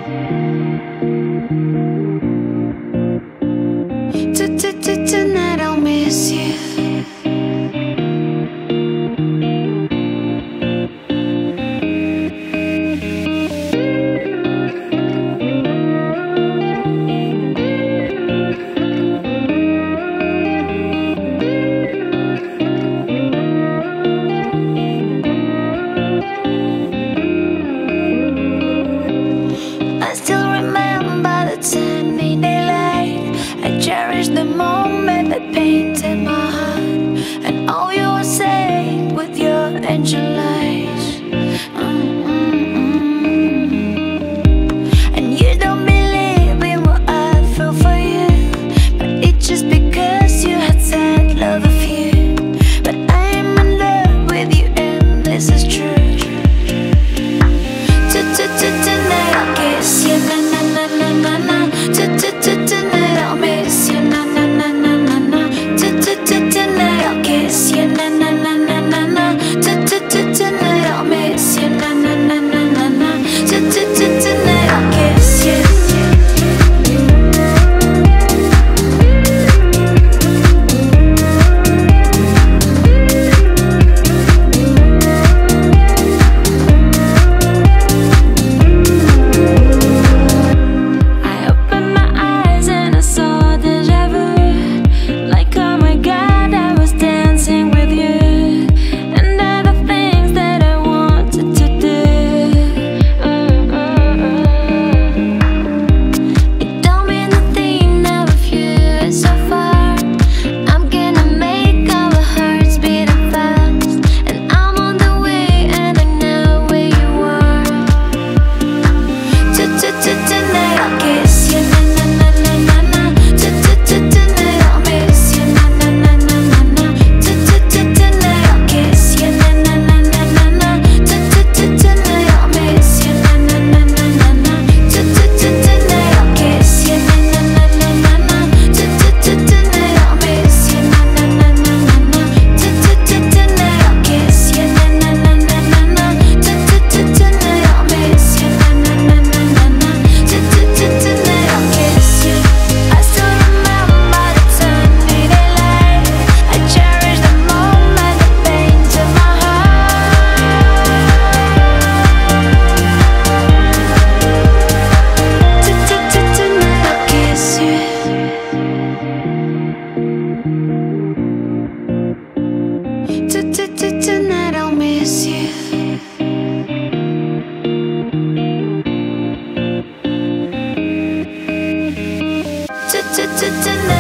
Tonight I'll miss you. I still remember the sunny daylight. I cherish the moment that painted my heart, and all you were saying with your angel eyes. And you don't believe in what I feel for you, but it's just because you had said love of you. But I am in love with you, and this is true. Tonight I'll kiss you, na na na na na na. Tonight I'll miss you, na na na na na na. Tonight I'll kiss you, na na na na na na. Tonight I'll miss you, na na na na na na. Tonight I'll kiss you. Tonight I'll miss you. Tonight